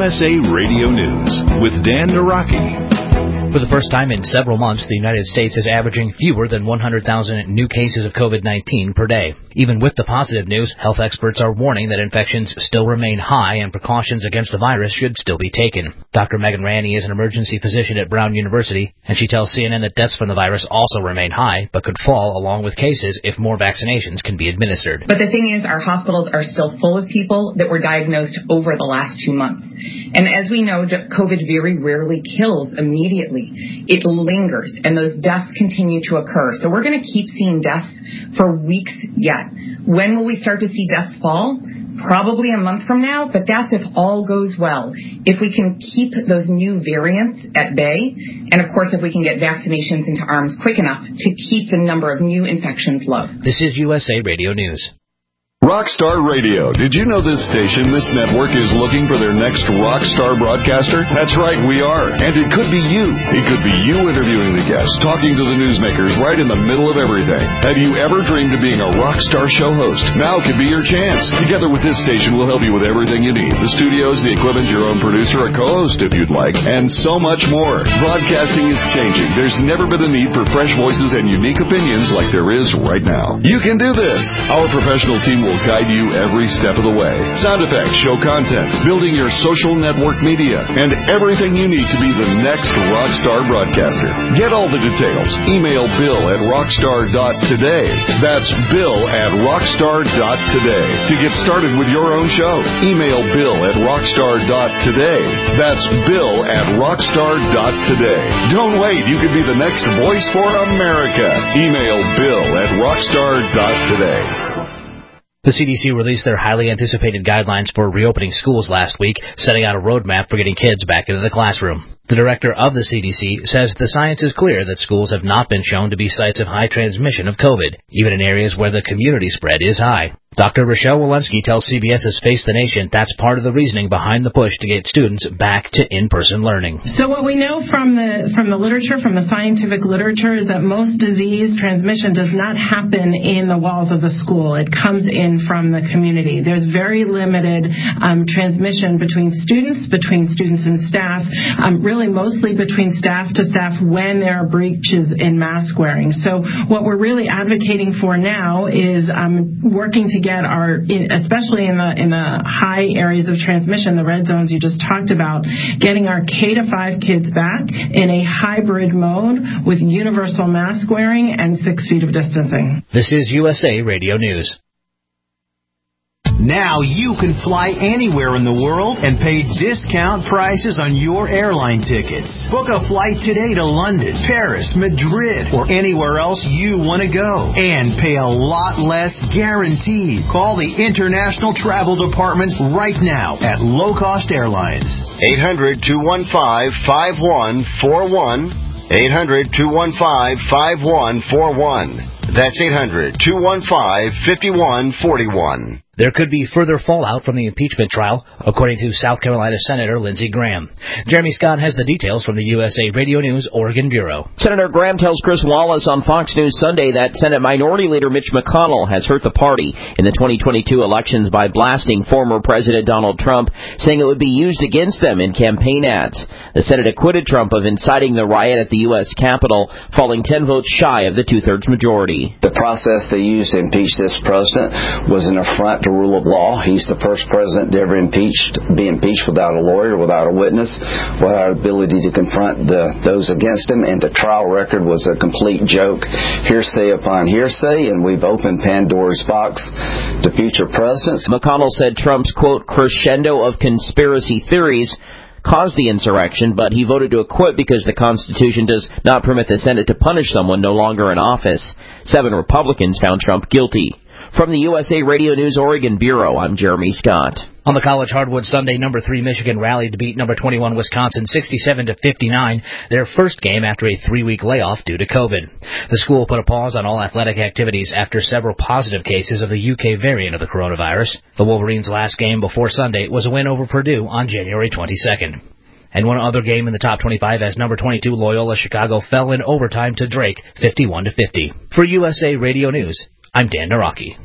USA Radio News with Dan Naraki. For the first time in several months, the United States is averaging fewer than 100,000 new cases of COVID-19 per day. Even with the positive news, health experts are warning that infections still remain high and precautions against the virus should still be taken. Dr. Megan Ranney is an emergency physician at Brown University, and she tells CNN that deaths from the virus also remain high, but could fall along with cases if more vaccinations can be administered. But the thing is, our hospitals are still full of people that were diagnosed over the last 2 months. And as we know, COVID very rarely kills immediately. It lingers, and those deaths continue to occur. So we're going to keep seeing deaths for weeks yet. When will we start to see deaths fall? Probably a month from now, but that's if all goes well. If we can keep those new variants at bay, and of course if we can get vaccinations into arms quick enough to keep the number of new infections low. This is USA Radio News. Rockstar Radio. Did you know this station, this network, is looking for their next rockstar broadcaster? That's right, we are. And it could be you. It could be you interviewing the guests, talking to the newsmakers right in the middle of everything. Have you ever dreamed of being a rockstar show host? Now could be your chance. Together with this station, we'll help you with everything you need. The studios, the equipment, your own producer, a co-host if you'd like, and so much more. Broadcasting is changing. There's never been a need for fresh voices and unique opinions like there is right now. You can do this. Our professional team will guide you every step of the way. Sound effects, show content, building your social network media, and everything you need to be the next rockstar broadcaster. Get all the details. Email bill@rockstar.today. That's bill@rockstar.today. To get started with your own show, email bill@rockstar.today. That's bill@rockstar.today. Don't wait. You could be the next voice for America. Email bill@rockstar.today. The CDC released their highly anticipated guidelines for reopening schools last week, setting out a roadmap for getting kids back into the classroom. The director of the CDC says the science is clear that schools have not been shown to be sites of high transmission of COVID, even in areas where the community spread is high. Dr. Rochelle Walensky tells CBS's Face the Nation that's part of the reasoning behind the push to get students back to in-person learning. So what we know from the literature, from the scientific literature, is that most disease transmission does not happen in the walls of the school. It comes in from the community. There's very limited transmission between students and staff, really mostly between staff to staff when there are breaches in mask wearing. So what we're really advocating for now is working to get especially in the high areas of transmission, the red zones you just talked about, getting our K-5 kids back in a hybrid mode with universal mask wearing and 6 feet of distancing. This is USA Radio News. Now you can fly anywhere in the world and pay discount prices on your airline tickets. Book a flight today to London, Paris, Madrid, or anywhere else you want to go. And pay a lot less guaranteed. Call the International Travel Department right now at Low Cost Airlines. 800-215-5141. 800-215-5141. That's 800-215-5141. There could be further fallout from the impeachment trial, according to South Carolina Senator Lindsey Graham. Jeremy Scott has the details from the USA Radio News Oregon Bureau. Senator Graham tells Chris Wallace on Fox News Sunday that Senate Minority Leader Mitch McConnell has hurt the party in the 2022 elections by blasting former President Donald Trump, saying it would be used against them in campaign ads. The Senate acquitted Trump of inciting the riot at the U.S. Capitol, falling 10 votes shy of the two-thirds majority. The process they used to impeach this president was an affront to rule of law. He's the first president to ever be impeached without a lawyer, without a witness, without ability to confront those against him, and the trial record was a complete joke, hearsay upon hearsay, and we've opened Pandora's box to future presidents. McConnell said Trump's, quote, crescendo of conspiracy theories caused the insurrection, but he voted to acquit because the Constitution does not permit the Senate to punish someone no longer in office. 7 Republicans found Trump guilty. From the USA Radio News Oregon Bureau, I'm Jeremy Scott. On the College Hardwood Sunday, number 3 Michigan rallied to beat number 21 Wisconsin 67-59, their first game after a 3-week layoff due to COVID. The school put a pause on all athletic activities after several positive cases of the UK variant of the coronavirus. The Wolverines' last game before Sunday was a win over Purdue on January 22nd. And one other game in the top 25 as number 22 Loyola Chicago fell in overtime to Drake 51-50. For USA Radio News, I'm Dan Naraki.